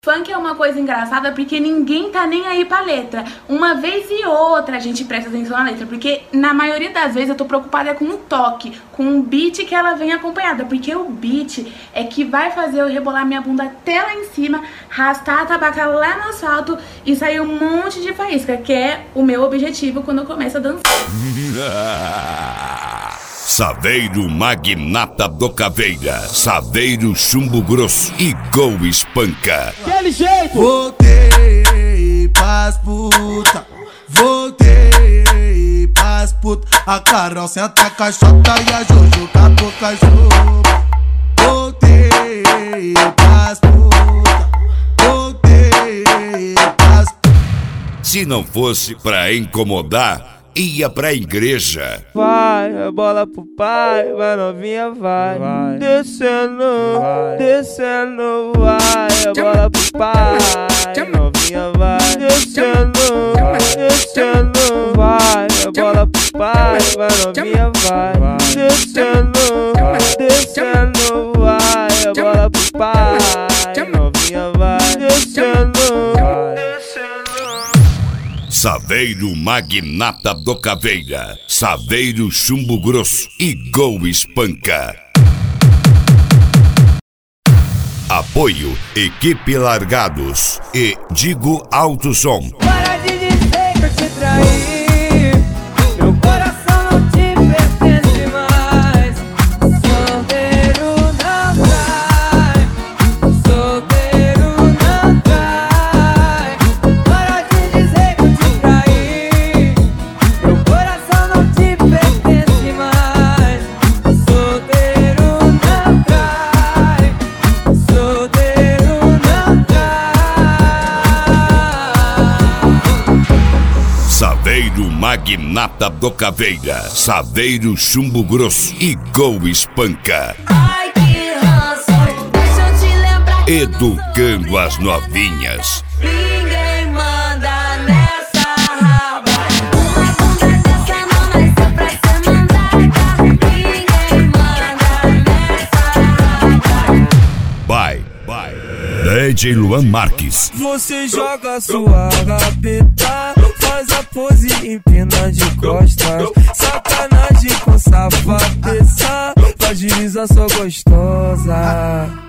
Funk é uma coisa engraçada porque ninguém tá nem aí pra letra. Uma vez e outra a gente presta atenção na letra, porque na maioria das vezes eu tô preocupada com o toque, com o beat que ela vem acompanhada, porque o beat é que vai fazer eu rebolar minha bunda até lá em cima, arrastar a tabaca lá no asfalto e sair um monte de faísca, que é o meu objetivo quando eu começo a dançar. Saveiro Magnata do Caveira, Saveiro Chumbo Grosso e Gol Espanca. Aquele jeito! Voltei pras puta, voltei pras puta. A Carol senta a caixota e a Jojo com a boca juba. Voltei pras puta, voltei pras puta. Se não fosse pra incomodar, ia pra igreja. Vai, a bola pro pai, vai novinha, vai. Descendo, vai. Descendo, vai, a bola pro pai, novinha, vai. Descendo, descendo, vai, a bola pro pai, vai novinha, vai. Descendo, descendo, vai, a bola pro pai, novinha, vai. Descendo, Saveiro Magnata do Caveira, Saveiro Chumbo Grosso e Gol Espanca. Apoio Equipe Largados e Digo Alto Som. Para de dizer que eu te traí, meu coração não te pertence mais. Solteiro não trai, solteiro não trai. Para de dizer que eu te traí, meu coração não te pertence mais. Solteiro não trai, solteiro não trai. Saveiro Magnata do Caveira, Saveiro Chumbo Grosso e Gol Espanca. Ai, que ranço, deixa eu te lembrar. Educando as novinhas. Ninguém manda nessa raba. Uma bunda dessa não nasceu pra ser mandada. Ninguém manda nessa raba. Vai. DJ Luan Marques. Você joga sua rapeta, faz a pose e empina de costas. Sacanagem com safadeza, faz divisa sua gostosa.